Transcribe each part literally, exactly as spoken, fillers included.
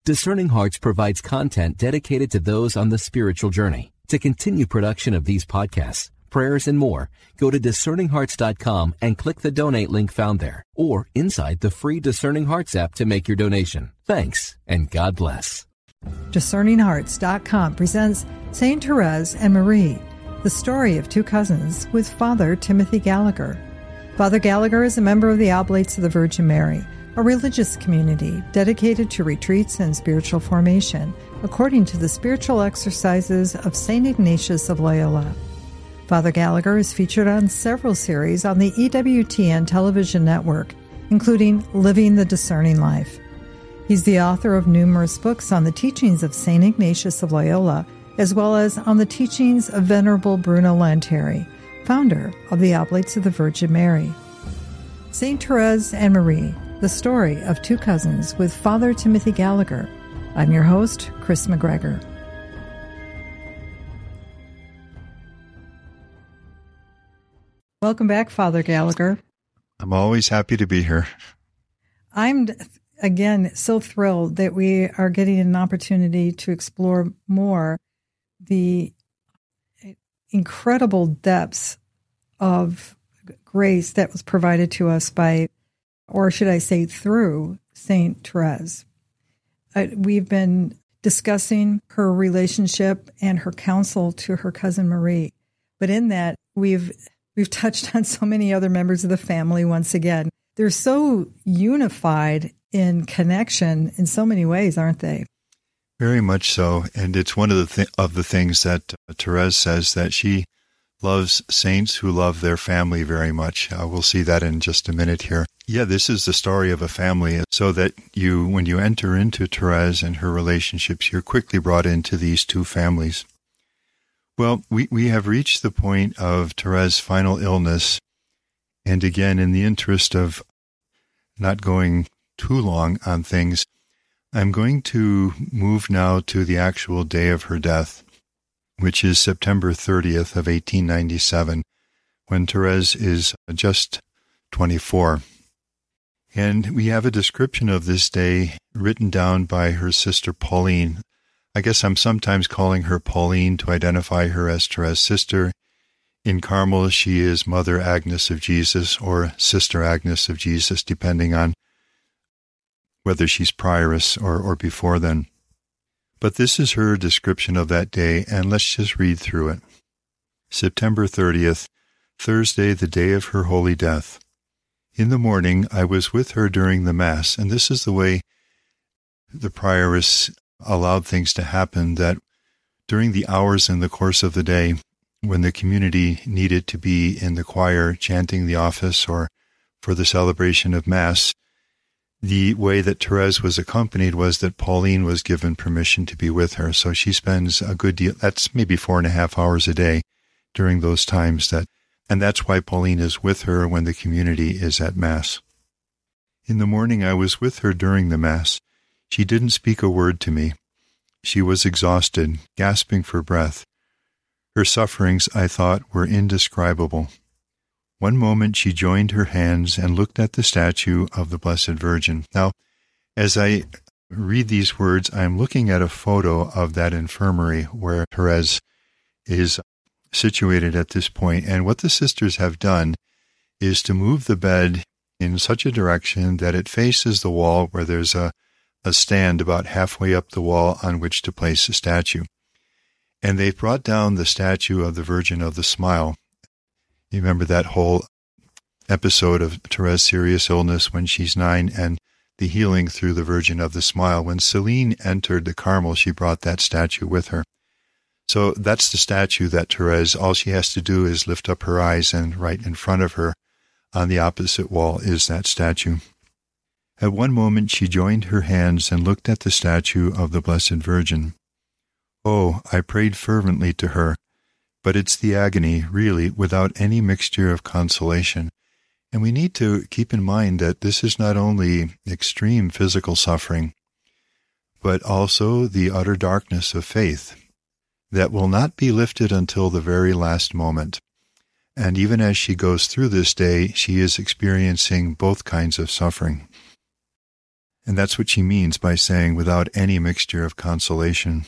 Discerning Hearts provides content dedicated to those on the spiritual journey. To continue production of these podcasts, prayers, and more, go to discerning hearts dot com and click the donate link found there, or inside the free Discerning Hearts app to make your donation. Thanks, and God bless. discerning hearts dot com presents Saint Therese and Marie, the story of two cousins, with Father Timothy Gallagher. Father Gallagher is a member of the Oblates of the Virgin Mary, a religious community dedicated to retreats and spiritual formation, according to the spiritual exercises of Saint Ignatius of Loyola. Father Gallagher is featured on several series on the E W T N television network, including Living the Discerning Life. He's the author of numerous books on the teachings of Saint Ignatius of Loyola, as well as on the teachings of Venerable Bruno Lanteri, founder of the Oblates of the Virgin Mary. Saint Therese and Marie, the story of two cousins, with Father Timothy Gallagher. I'm your host, Chris McGregor. Welcome back, Father Gallagher. I'm always happy to be here. I'm, again, so thrilled that we are getting an opportunity to explore more the incredible depths of grace that was provided to us by, or should I say through, Saint Therese. Uh, we've been discussing her relationship and her counsel to her cousin Marie. But in that, we've we've touched on so many other members of the family once again. They're so unified in connection in so many ways, aren't they? Very much so. And it's one of the th- of the things that uh, Therese says, that she loves saints who love their family very much. Uh, we'll see that in just a minute here. Yeah, this is the story of a family, so that you, when you enter into Therese and her relationships, you're quickly brought into these two families. Well, we, we have reached the point of Therese's final illness, and again, in the interest of not going too long on things, I'm going to move now to the actual day of her death, which is September thirtieth of eighteen ninety-seven, when Therese is just twenty-four. And we have a description of this day written down by her sister Pauline. I guess I'm sometimes calling her Pauline to identify her as Therese's sister. In Carmel, she is Mother Agnes of Jesus, or Sister Agnes of Jesus, depending on whether she's prioress or, or before then. But this is her description of that day, and let's just read through it. September thirtieth, Thursday, the day of her holy death. In the morning, I was with her during the Mass, and this is the way the prioress allowed things to happen, that during the hours in the course of the day, when the community needed to be in the choir chanting the office or for the celebration of Mass, the way that Therese was accompanied was that Pauline was given permission to be with her. So she spends a good deal, that's maybe four and a half hours a day during those times, that, and that's why Pauline is with her when the community is at Mass. In the morning, I was with her during the Mass. She didn't speak a word to me. She was exhausted, gasping for breath. Her sufferings, I thought, were indescribable. One moment she joined her hands and looked at the statue of the Blessed Virgin. Now, as I read these words, I'm looking at a photo of that infirmary where Therese is situated at this point. And what the sisters have done is to move the bed in such a direction that it faces the wall, where there's a, a stand about halfway up the wall on which to place a statue. And they've brought down the statue of the Virgin of the Smile. You remember that whole episode of Therese's serious illness when she's nine, and the healing through the Virgin of the Smile. When Celine entered the Carmel, she brought that statue with her. So that's the statue that Therese, all she has to do is lift up her eyes, and right in front of her on the opposite wall is that statue. At one moment she joined her hands and looked at the statue of the Blessed Virgin. Oh, I prayed fervently to her, but it's the agony, really, without any mixture of consolation. And we need to keep in mind that this is not only extreme physical suffering, but also the utter darkness of faith that will not be lifted until the very last moment. And even as she goes through this day, she is experiencing both kinds of suffering. And that's what she means by saying without any mixture of consolation.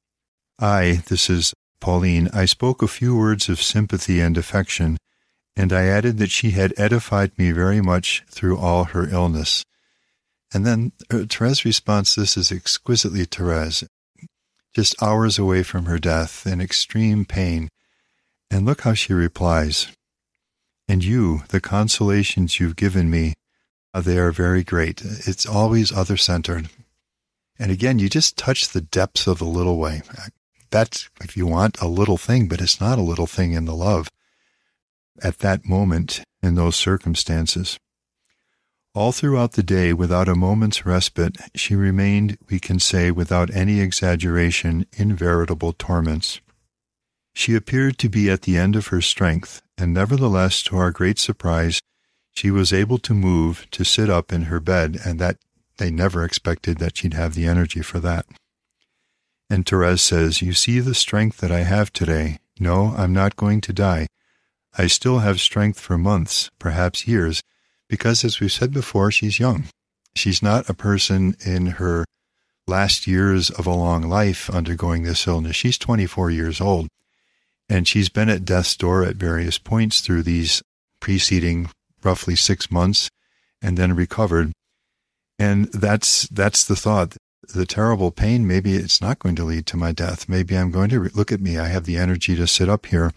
I, this is Pauline, I spoke a few words of sympathy and affection, and I added that she had edified me very much through all her illness. And then uh, Therese's response, this is exquisitely Therese, just hours away from her death, in extreme pain. And look how she replies, and you, the consolations you've given me, they are very great. It's always other-centered. And again, you just touch the depths of the little way. That's, if you want, a little thing, but it's not a little thing in the love at that moment, in those circumstances. All throughout the day, without a moment's respite, she remained, we can say, without any exaggeration, in veritable torments. She appeared to be at the end of her strength, and nevertheless, to our great surprise, she was able to move, to sit up in her bed, and that they never expected that she'd have the energy for that. And Therese says, you see the strength that I have today. No, I'm not going to die. I still have strength for months, perhaps years, because, as we've said before, she's young. She's not a person in her last years of a long life undergoing this illness. She's twenty-four years old, and she's been at death's door at various points through these preceding roughly six months, and then recovered. And that's that's the thought. The terrible pain, maybe it's not going to lead to my death. Maybe I'm going to, re- look at me, I have the energy to sit up here,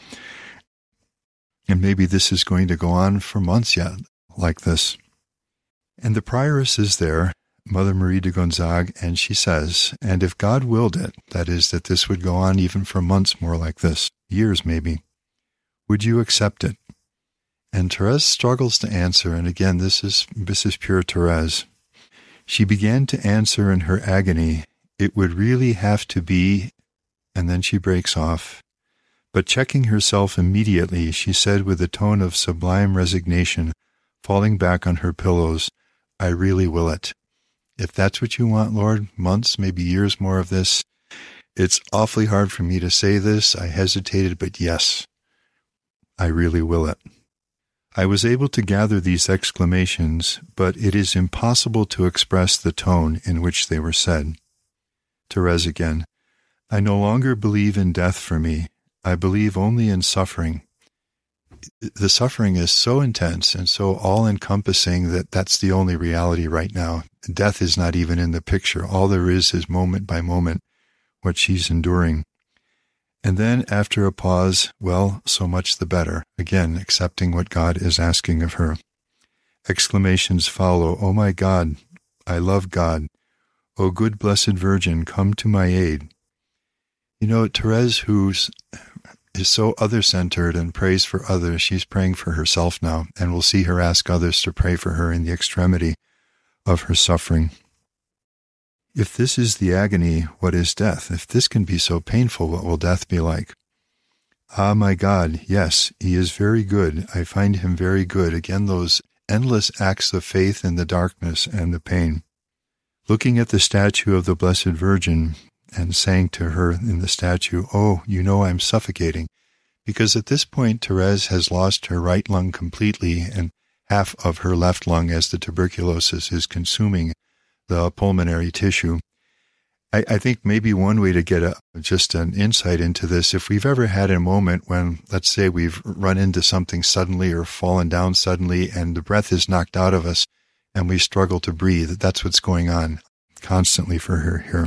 and maybe this is going to go on for months yet, like this. And the prioress is there, Mother Marie de Gonzague, and she says, and if God willed it, that is, that this would go on even for months more like this, years maybe, would you accept it? And Therese struggles to answer, and again, this is this is pure Therese. She began to answer in her agony, it would really have to be, and then she breaks off. But checking herself immediately, she said with a tone of sublime resignation, falling back on her pillows, I really will it. If that's what you want, Lord, months, maybe years more of this, it's awfully hard for me to say this. I hesitated, but yes, I really will it. I was able to gather these exclamations, but it is impossible to express the tone in which they were said. Therese again, I no longer believe in death for me. I believe only in suffering. The suffering is so intense and so all-encompassing that that's the only reality right now. Death is not even in the picture. All there is is moment by moment what she's enduring. And then, after a pause, well, so much the better. Again, accepting what God is asking of her. Exclamations follow, oh my God, I love God. O good blessed Virgin, come to my aid. You know, Therese, who's is so other-centered and prays for others, she's praying for herself now, and we'll see her ask others to pray for her in the extremity of her suffering. If this is the agony, what is death? If this can be so painful, what will death be like? Ah, my God, yes, he is very good. I find him very good. Again, those endless acts of faith in the darkness and the pain. Looking at the statue of the Blessed Virgin and saying to her in the statue, oh, you know I'm suffocating. Because at this point, Therese has lost her right lung completely and half of her left lung as the tuberculosis is consuming the pulmonary tissue. I, I think maybe one way to get a, just an insight into this, if we've ever had a moment when, let's say, we've run into something suddenly or fallen down suddenly and the breath is knocked out of us and we struggle to breathe, that's what's going on constantly for her here.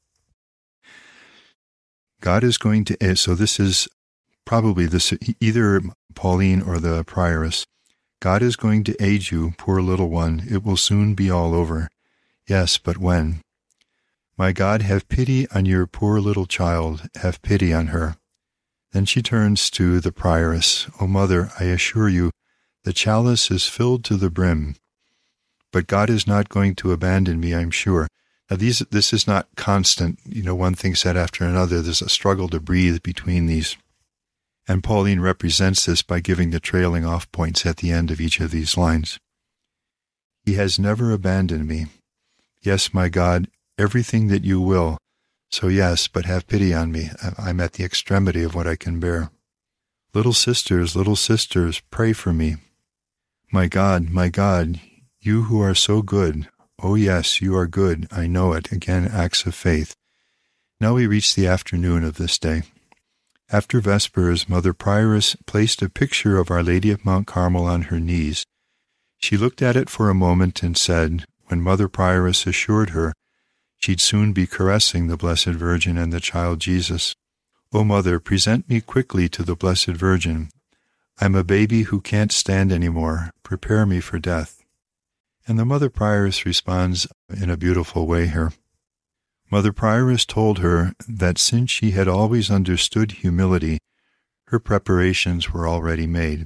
God is going to, so this is probably this, either Pauline or the prioress. God is going to aid you, poor little one. It will soon be all over. Yes, but when? My God, have pity on your poor little child. Have pity on her. Then she turns to the prioress. O Mother, I assure you, the chalice is filled to the brim. But God is not going to abandon me, I'm sure. Now, these, this is not constant, you know, one thing said after another. There's a struggle to breathe between these. And Pauline represents this by giving the trailing off points at the end of each of these lines. He has never abandoned me. Yes, my God, everything that you will. So yes, but have pity on me. I'm at the extremity of what I can bear. Little sisters, little sisters, pray for me. My God, my God, you who are so good, Oh yes, you are good, I know it. Again, acts of faith. Now we reach the afternoon of this day. After Vespers, Mother Prioress placed a picture of Our Lady of Mount Carmel on her knees. She looked at it for a moment and said, when Mother Prioress assured her she'd soon be caressing the Blessed Virgin and the child Jesus, "O Mother, present me quickly to the Blessed Virgin. I'm a baby who can't stand any more. Prepare me for death." And the Mother Prioress responds in a beautiful way here. Mother Prioress told her that since she had always understood humility, her preparations were already made.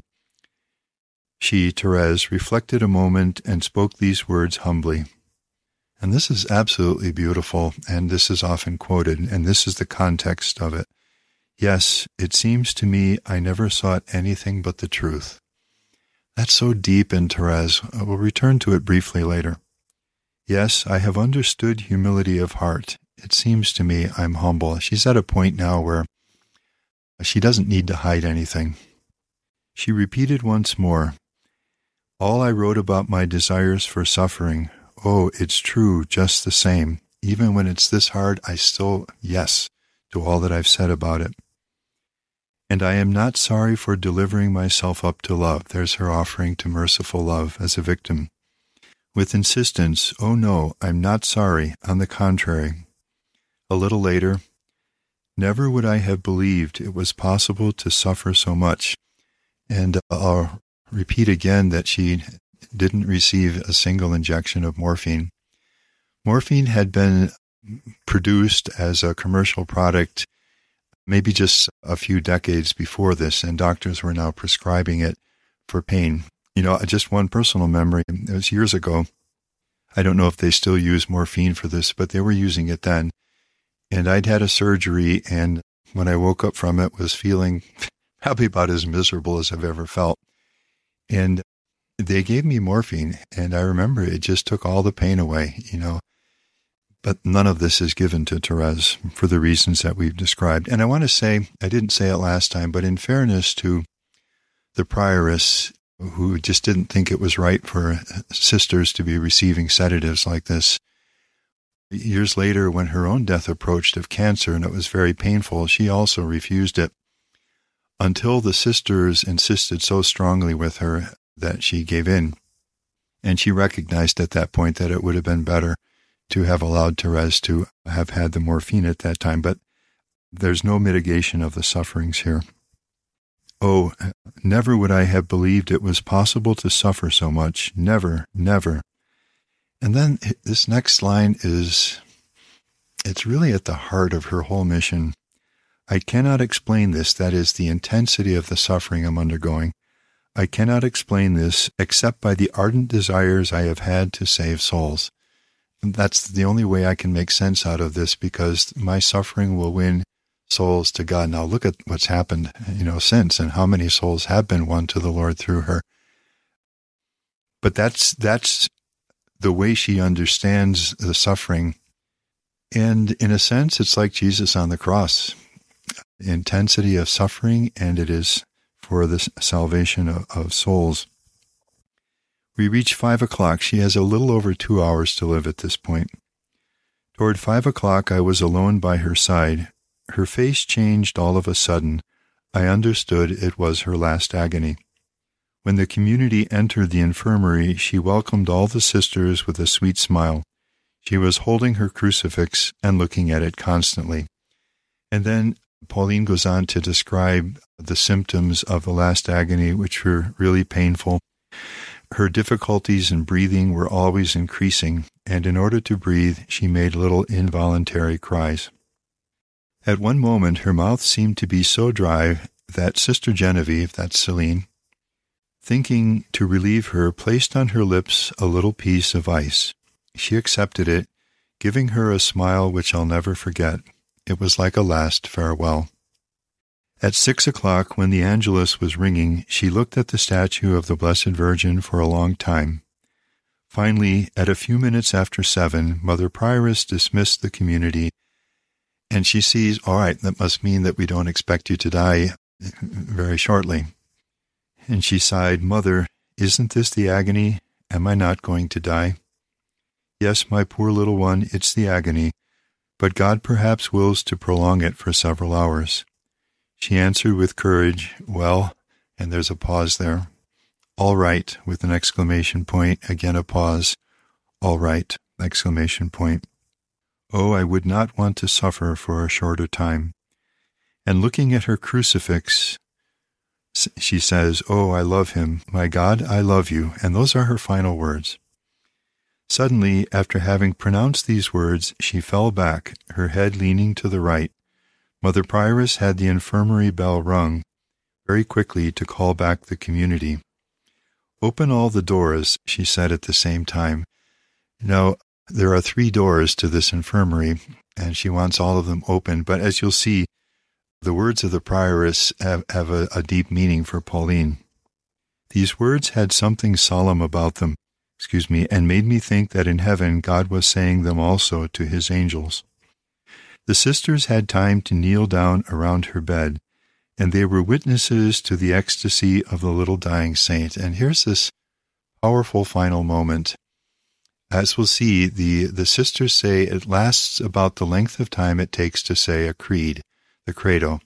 She, Therese, reflected a moment and spoke these words humbly. And this is absolutely beautiful, and this is often quoted, and this is the context of it. Yes, it seems to me I never sought anything but the truth. That's so deep in Therese. We'll return to it briefly later. Yes, I have understood humility of heart. It seems to me I'm humble. She's at a point now where she doesn't need to hide anything. She repeated once more, all I wrote about my desires for suffering, oh, it's true just the same. Even when it's this hard, I still, yes, to all that I've said about it. And I am not sorry for delivering myself up to love. There's her offering to merciful love as a victim. With insistence, oh no, I'm not sorry, on the contrary. A little later, never would I have believed it was possible to suffer so much. And I'll repeat again that she didn't receive a single injection of morphine. Morphine had been produced as a commercial product maybe just a few decades before this, and doctors were now prescribing it for pain. You know, just one personal memory, it was years ago. I don't know if they still use morphine for this, but they were using it then. And I'd had a surgery, and when I woke up from it, was feeling probably about as miserable as I've ever felt. And they gave me morphine, and I remember it just took all the pain away, you know. But none of this is given to Therese for the reasons that we've described. And I want to say, I didn't say it last time, but in fairness to the prioress, who just didn't think it was right for sisters to be receiving sedatives like this, years later, when her own death approached of cancer, and it was very painful, she also refused it until the sisters insisted so strongly with her that she gave in. And she recognized at that point that it would have been better to have allowed Therese to have had the morphine at that time, but there's no mitigation of the sufferings here. Oh, never would I have believed it was possible to suffer so much. Never, never. And then this next line is, it's really at the heart of her whole mission. I cannot explain this, that is, the intensity of the suffering I'm undergoing. I cannot explain this except by the ardent desires I have had to save souls. And that's the only way I can make sense out of this, because my suffering will win souls to God. Now look at what's happened, you know, since, and how many souls have been won to the Lord through her. But that's that's the way she understands the suffering. And in a sense, it's like Jesus on the cross. Intensity of suffering, and it is for the salvation of, of souls. We reach five o'clock. She has a little over two hours to live at this point. Toward five o'clock, I was alone by her side. Her face changed all of a sudden. I understood it was her last agony. When the community entered the infirmary, she welcomed all the sisters with a sweet smile. She was holding her crucifix and looking at it constantly. And then Pauline goes on to describe the symptoms of the last agony, which were really painful. Her difficulties in breathing were always increasing, and in order to breathe, she made little involuntary cries. At one moment, her mouth seemed to be so dry that Sister Genevieve, that's Celine, thinking to relieve her, placed on her lips a little piece of ice. She accepted it, giving her a smile which I'll never forget. It was like a last farewell. At six o'clock, when the Angelus was ringing, she looked at the statue of the Blessed Virgin for a long time. Finally, at a few minutes after seven, Mother Prioress dismissed the community, and she sees, all right, that must mean that we don't expect you to die very shortly. And she sighed, Mother, isn't this the agony? Am I not going to die? Yes, my poor little one, it's the agony, but God perhaps wills to prolong it for several hours. She answered with courage, well, and there's a pause there. All right, with an exclamation point, again a pause. All right, exclamation point. Oh, I would not want to suffer for a shorter time. And looking at her crucifix, she says, oh, I love him. My God, I love you. And those are her final words. Suddenly, after having pronounced these words, she fell back, her head leaning to the right. Mother Prioress had the infirmary bell rung very quickly to call back the community. Open all the doors, she said at the same time. Now, there are three doors to this infirmary, and she wants all of them open, but as you'll see, the words of the prioress have, have a, a deep meaning for Pauline. These words had something solemn about them, excuse me, and made me think that in heaven God was saying them also to his angels. The sisters had time to kneel down around her bed, and they were witnesses to the ecstasy of the little dying saint. And here's this powerful final moment. As we'll see, the, the sisters say it lasts about the length of time it takes to say a creed, the credo.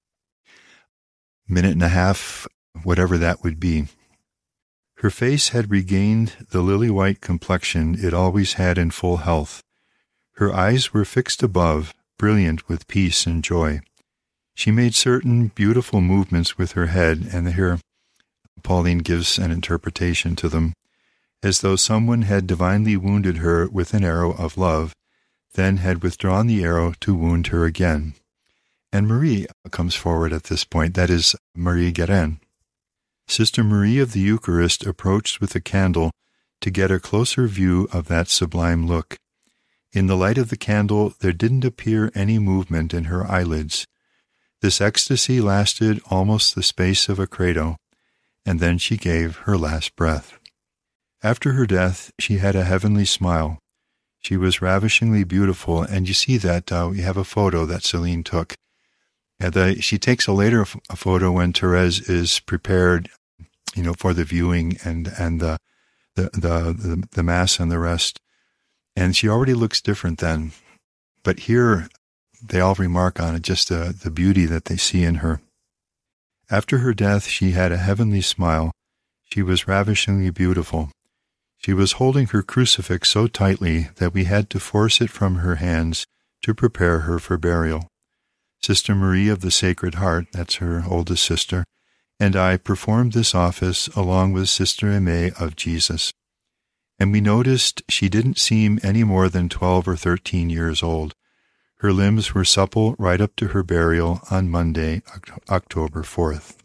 Minute and a half, whatever that would be. Her face had regained the lily-white complexion it always had in full health. Her eyes were fixed above, brilliant with peace and joy. She made certain beautiful movements with her head, and here Pauline gives an interpretation to them, as though someone had divinely wounded her with an arrow of love, then had withdrawn the arrow to wound her again. And Marie comes forward at this point, that is, Marie Guérin. Sister Marie of the Eucharist approached with a candle to get a closer view of that sublime look. In the light of the candle, there didn't appear any movement in her eyelids. This ecstasy lasted almost the space of a credo, and then she gave her last breath. After her death, she had a heavenly smile. She was ravishingly beautiful, and you see that uh, we have a photo that Celine took. And the, she takes a later f- a photo when Therese is prepared, you know, for the viewing and and the the, the the the mass and the rest, and she already looks different then. But here, they all remark on it, just the the beauty that they see in her. After her death, she had a heavenly smile. She was ravishingly beautiful. She was holding her crucifix so tightly that we had to force it from her hands to prepare her for burial. Sister Marie of the Sacred Heart, that's her oldest sister, and I performed this office along with Sister Aimée of Jesus. And we noticed she didn't seem any more than twelve or thirteen years old. Her limbs were supple right up to her burial on Monday, October fourth.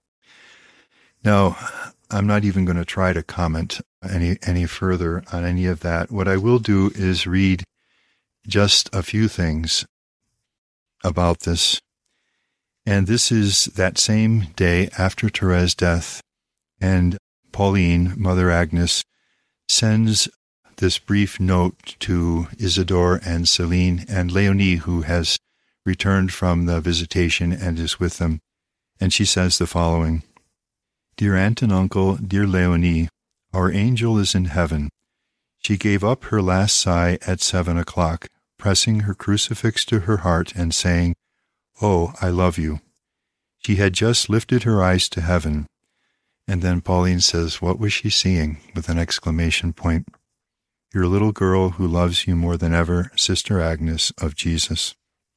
Now, I'm not even going to try to comment any any further on any of that. What I will do is read just a few things about this. And this is that same day after Therese's death, and Pauline, Mother Agnes, sends this brief note to Isidore and Celine and Léonie, who has returned from the visitation and is with them. And she says the following: Dear Aunt and Uncle, dear Léonie, our angel is in heaven. She gave up her last sigh at seven o'clock, pressing her crucifix to her heart and saying, Oh, I love you. She had just lifted her eyes to heaven. And then Pauline says, what was she seeing? With an exclamation point. Your little girl who loves you more than ever, Sister Agnes of Jesus.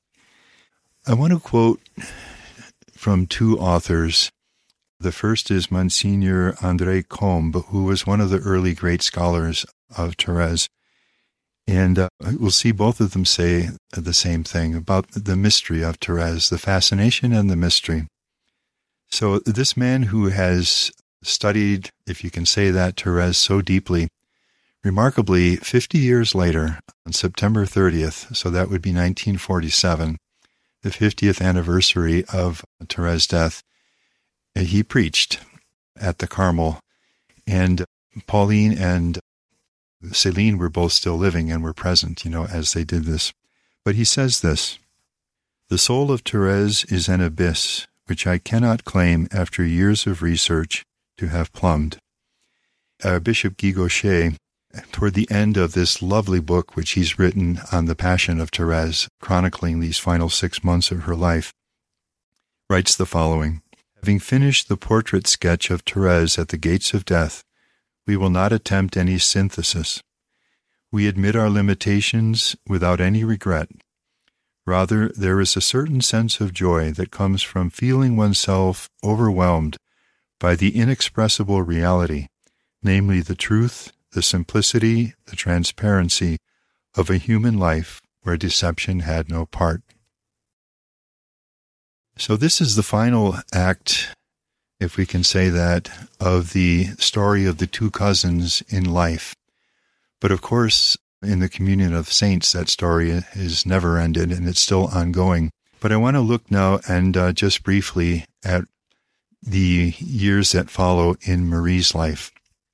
I want to quote from two authors. The first is Monsignor André Combe, who was one of the early great scholars of Therese. And uh, we'll see both of them say the same thing about the mystery of Therese, the fascination and the mystery. So this man who has studied, if you can say that, Therese so deeply, remarkably, fifty years later, on September thirtieth, so that would be nineteen forty-seven, the fiftieth anniversary of Therese's death, he preached at the Carmel, and Pauline and Celine were both still living and were present, you know, as they did this. But he says this: The soul of Therese is an abyss which I cannot claim after years of research to have plumbed. Uh, Bishop Guy Gaucher toward the end of this lovely book, which he's written on the Passion of Therese, chronicling these final six months of her life, writes the following: "Having finished the portrait sketch of Therese at the gates of death, we will not attempt any synthesis. We admit our limitations without any regret. Rather, there is a certain sense of joy that comes from feeling oneself overwhelmed by the inexpressible reality, namely the truth, the simplicity, the transparency of a human life where deception had no part." So this is the final act, if we can say that, of the story of the two cousins in life. But of course, in the communion of saints, that story is never ended and it's still ongoing. But I want to look now and uh, just briefly at the years that follow in Marie's life.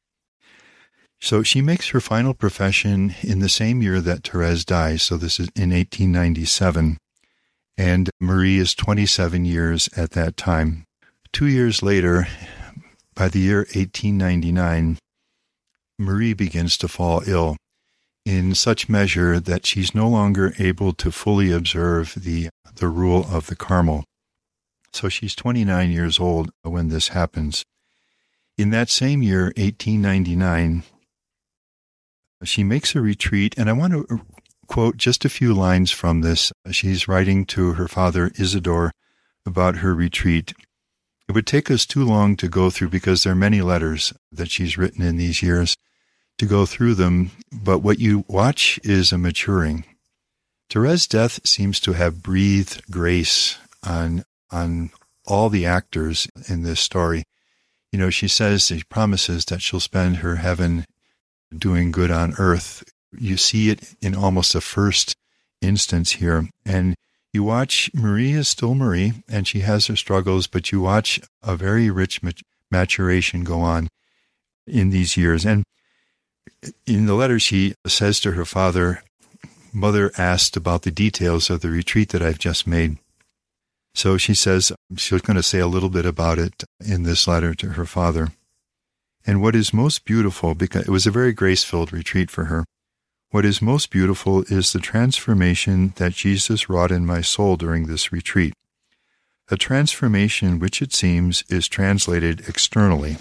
So she makes her final profession in the same year that Therese dies, so this is in eighteen ninety-seven, and Marie is twenty-seven years at that time. Two years later, by the year eighteen ninety-nine, Marie begins to fall ill in such measure that she's no longer able to fully observe the, the rule of the Carmel. So she's twenty-nine years old when this happens. In that same year, eighteen ninety-nine, she makes a retreat, and I want to quote just a few lines from this. She's writing to her father, Isidore, about her retreat. It would take us too long to go through, because there are many letters that she's written in these years, to go through them, but what you watch is a maturing. Therese's death seems to have breathed grace on on all the actors in this story. You know, she says, she promises that she'll spend her heaven doing good on earth. You see it in almost a first instance here. And you watch, Marie is still Marie, and she has her struggles, but you watch a very rich mat- maturation go on in these years. And in the letter, she says to her father, "Mother asked about the details of the retreat that I've just made." So she says she's going to say a little bit about it in this letter to her father. And what is most beautiful, because it was a very grace-filled retreat for her, what is most beautiful is the transformation that Jesus wrought in my soul during this retreat. A transformation which, it seems, is translated externally.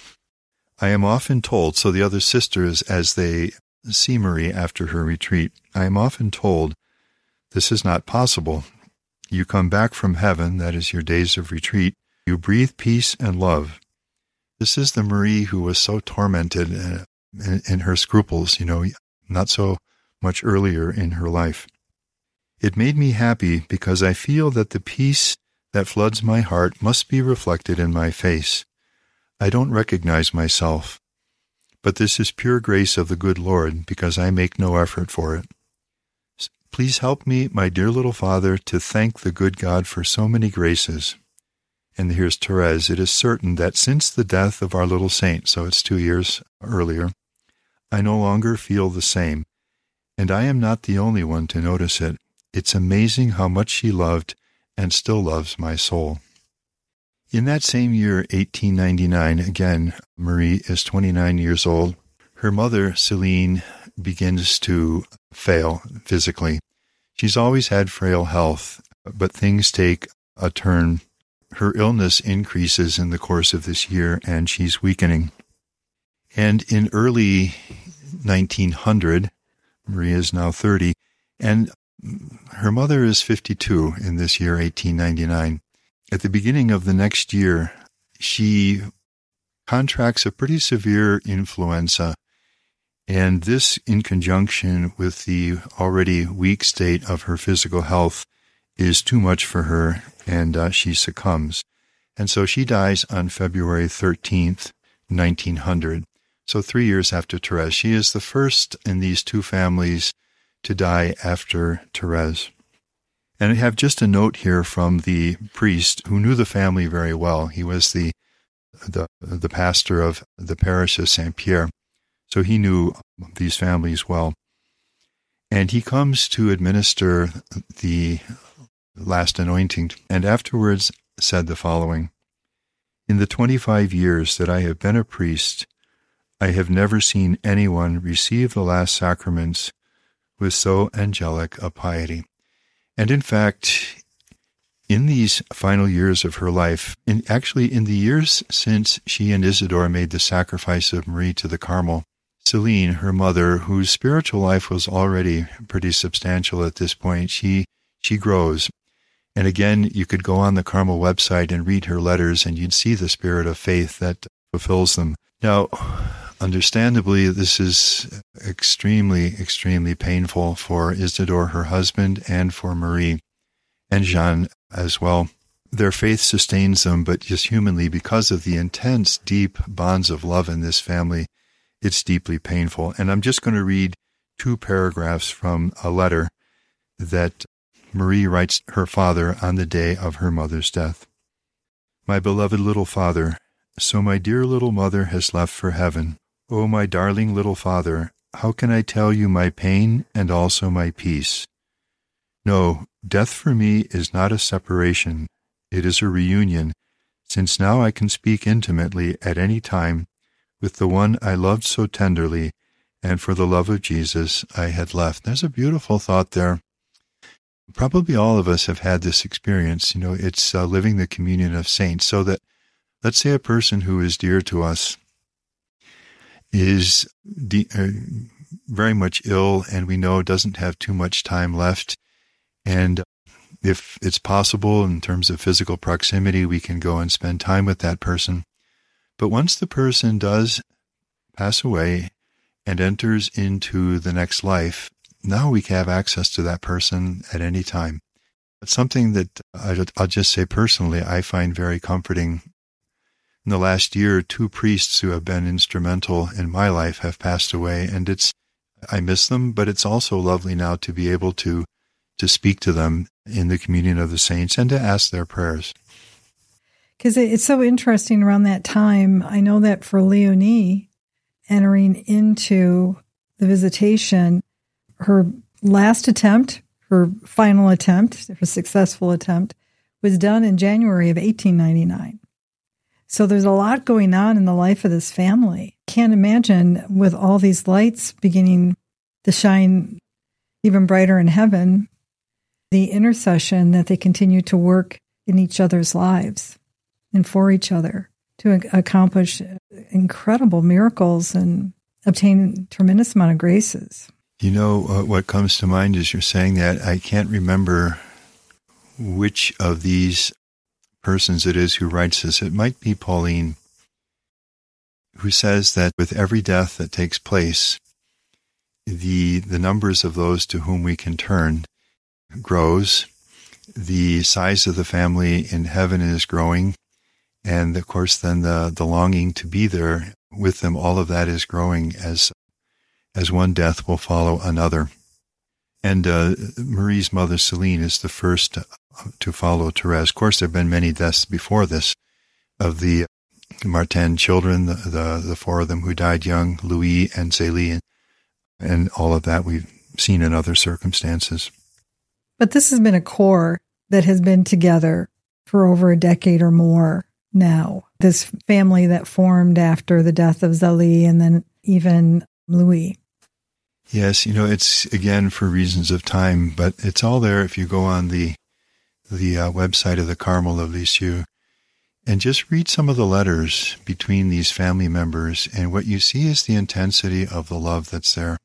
I am often told, so the other sisters, as they see Marie after her retreat, I am often told, this is not possible. You come back from heaven, that is your days of retreat, you breathe peace and love. This is the Marie who was so tormented in, in her scruples, you know, not so much earlier in her life. It made me happy because I feel that the peace that floods my heart must be reflected in my face. I don't recognize myself, but this is pure grace of the good Lord, because I make no effort for it. Please help me, my dear little Father, to thank the good God for so many graces. And here's Therese. It is certain that since the death of our little saint, so it's two years earlier, I no longer feel the same, and I am not the only one to notice it. It's amazing how much she loved and still loves my soul. In that same year, eighteen ninety-nine, again, Marie is twenty-nine years old. Her mother, Celine, begins to fail physically. She's always had frail health, but things take a turn. Her illness increases in the course of this year, and she's weakening. And in early nineteen hundred, Marie is now thirty, and her mother is fifty-two in this year, eighteen ninety-nine. At the beginning of the next year, she contracts a pretty severe influenza, and this, in conjunction with the already weak state of her physical health, is too much for her, and uh, she succumbs. And so she dies on February thirteenth, nineteen hundred. So three years after Therese. She is the first in these two families to die after Therese. And I have just a note here from the priest who knew the family very well. He was the the, the pastor of the parish of Saint Pierre, so he knew these families well. And he comes to administer the last anointing, and afterwards said the following: In the twenty-five years that I have been a priest, I have never seen anyone receive the last sacraments with so angelic a piety. And in fact, in these final years of her life, and actually in the years since she and Isidore made the sacrifice of Marie to the Carmel, Celine, her mother, whose spiritual life was already pretty substantial at this point, she she grows. And again, you could go on the Carmel website and read her letters, and you'd see the spirit of faith that fulfills them. Now, understandably, this is extremely, extremely painful for Isidore, her husband, and for Marie, and Jean as well. Their faith sustains them, but just humanly, because of the intense, deep bonds of love in this family, it's deeply painful. And I'm just going to read two paragraphs from a letter that Marie writes her father on the day of her mother's death. My beloved little father, so my dear little mother has left for heaven. Oh, my darling little father, how can I tell you my pain and also my peace? No, death for me is not a separation. It is a reunion, since now I can speak intimately at any time with the one I loved so tenderly, and for the love of Jesus I had left. There's a beautiful thought there. Probably all of us have had this experience. You know, it's uh, living the communion of saints, so that, let's say, a person who is dear to us is de- uh, very much ill, and we know doesn't have too much time left. And if it's possible, in terms of physical proximity, we can go and spend time with that person. But once the person does pass away and enters into the next life, now we can have access to that person at any time. It's something that I'll just say personally, I find very comforting. In the last year, two priests who have been instrumental in my life have passed away, and it's I miss them, but it's also lovely now to be able to to speak to them in the communion of the saints and to ask their prayers. Because it's so interesting around that time. I know that for Leonie, entering into the visitation, her last attempt, her final attempt, her successful attempt, was done in January of eighteen ninety-nine. So there's a lot going on in the life of this family. Can't imagine, with all these lights beginning to shine even brighter in heaven, the intercession that they continue to work in each other's lives and for each other to accomplish incredible miracles and obtain a tremendous amount of graces. You know, uh, what comes to mind as you're saying that, I can't remember which of these persons it is who writes this. It might be Pauline, who says that with every death that takes place, the the numbers of those to whom we can turn grows. The size of the family in heaven is growing. And of course, then the, the longing to be there with them, all of that is growing as as one death will follow another. And uh, Marie's mother, Celine, is the first to follow Therese. Of course, there have been many deaths before this of the Martin children, the, the, the four of them who died young, Louis and Célie, and, and all of that we've seen in other circumstances. But this has been a core that has been together for over a decade or more now. This family that formed after the death of Zélie and then even Louis. Yes, you know, it's, again, for reasons of time, but it's all there if you go on the the uh, website of the Carmel of Lisieux and just read some of the letters between these family members, and what you see is the intensity of the love that's there.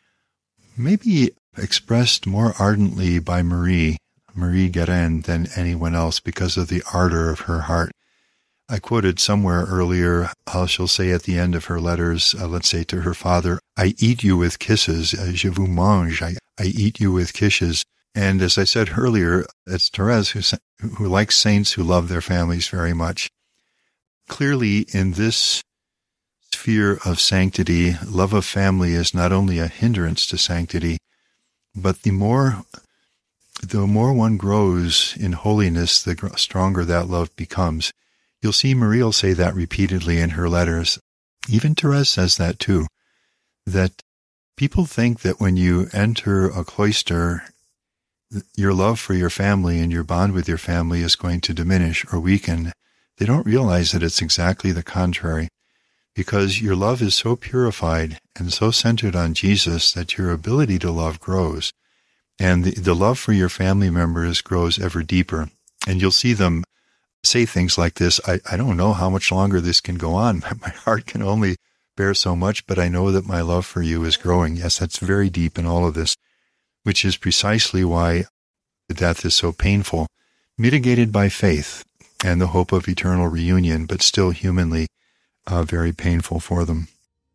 Maybe expressed more ardently by Marie, Marie Guérin, than anyone else because of the ardor of her heart. I quoted somewhere earlier how she'll say at the end of her letters, uh, let's say to her father, I eat you with kisses, uh, je vous mange, I, I eat you with kisses. And as I said earlier, it's Therese who, who likes saints who love their families very much. Clearly, in this sphere of sanctity, love of family is not only a hindrance to sanctity, but the more the more one grows in holiness, the stronger that love becomes. You'll see Marie will say that repeatedly in her letters. Even Therese says that too, that people think that when you enter a cloister, your love for your family and your bond with your family is going to diminish or weaken. They don't realize that it's exactly the contrary, because your love is so purified and so centered on Jesus that your ability to love grows. And the, the love for your family members grows ever deeper. And you'll see them say things like this, I, I don't know how much longer this can go on. My heart can only bear so much, but I know that my love for you is growing. Yes, that's very deep in all of this, which is precisely why the death is so painful, mitigated by faith and the hope of eternal reunion, but still humanly uh, very painful for them.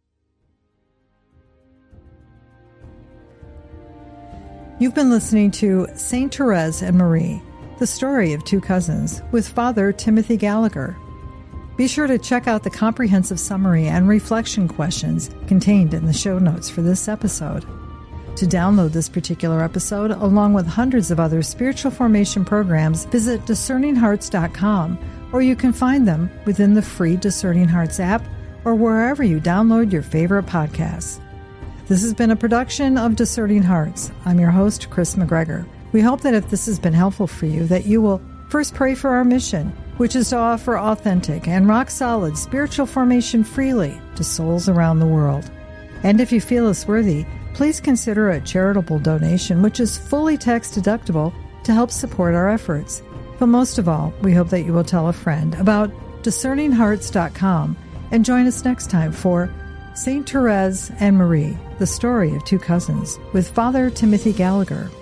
You've been listening to Saint Therese and Marie, the story of two cousins, with Father Timothy Gallagher. Be sure to check out the comprehensive summary and reflection questions contained in the show notes for this episode. To download this particular episode, along with hundreds of other spiritual formation programs, visit discerning hearts dot com, or you can find them within the free Discerning Hearts app or wherever you download your favorite podcasts. This has been a production of Discerning Hearts. I'm your host, Chris McGregor. We hope that if this has been helpful for you, that you will first pray for our mission, which is to offer authentic and rock-solid spiritual formation freely to souls around the world. And if you feel us worthy, please consider a charitable donation, which is fully tax-deductible, to help support our efforts. But most of all, we hope that you will tell a friend about discerning hearts dot com and join us next time for Saint Therese and Marie, the story of two cousins, with Father Timothy Gallagher.